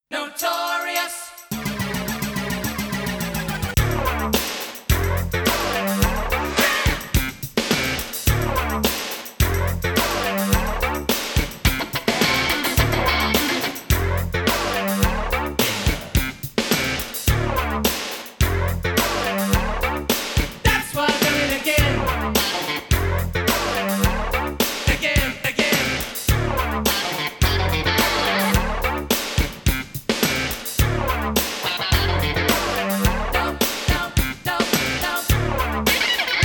Notorious. That's why I do it again. Again, again. No, no, no, no.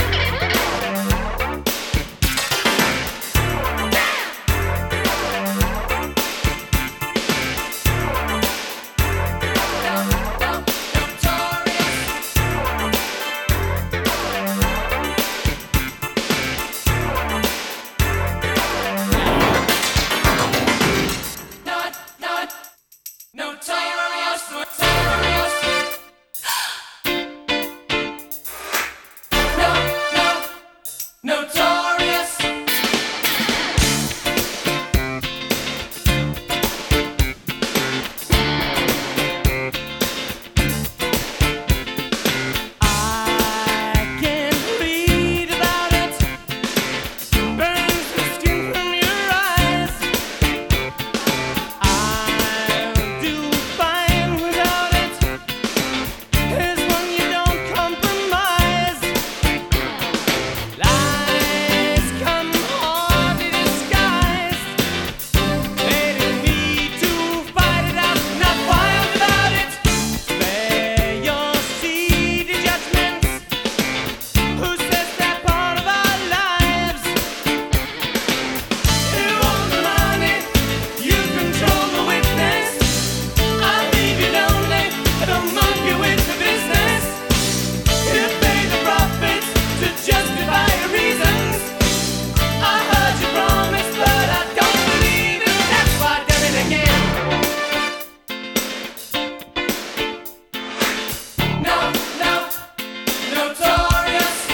Notorious, notorious. No, no, notorious. I can read about it. Burns the skin from your eyes. I'll do fine without it. Here's one you don't compromise. Lies come hardly disguised. They didn't need to fight it out, not wild without it. Spare your seedy judgments. Who says they're part of our lives? You own the money, you control the witness. I'll leave you lonely, I don't monkey with the business. You pay the profits to justify your reasons. I heard you promise, but I don't believe it. That's why I did it again. No, no, notorious.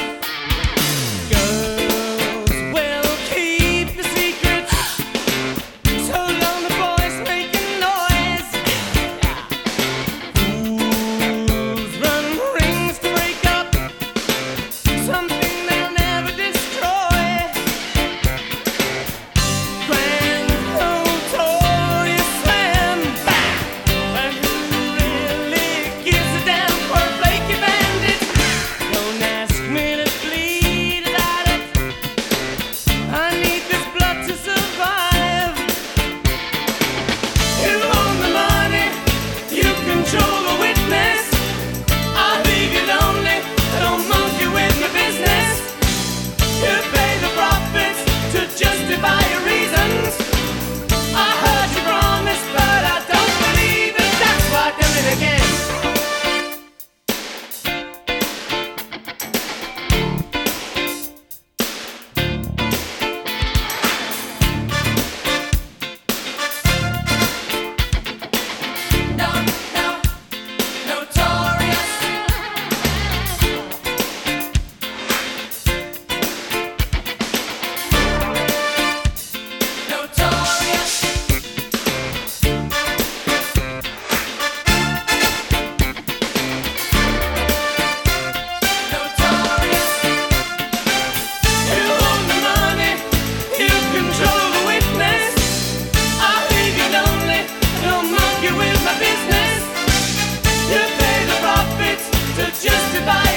Girls will keep the secrets so long the boys making noise. Fools run rings to break up something they'll never destroy. Grand notorious slam bang. But who really gives a damn for a flaky bandit? Don't ask me to bleed about it. I need this blood to survive. You own the money, you control the witness. I'll leave you lonely, I don't monkey with my business. You pay the profits to justify your reasons. I heard you promise, but I don't believe it. That's why I do it again. No, no, notorious. Notorious. Notorious. You own the money, you control the witness. I'll leave you lonely, don't monkey with my business. You pay the profits to justify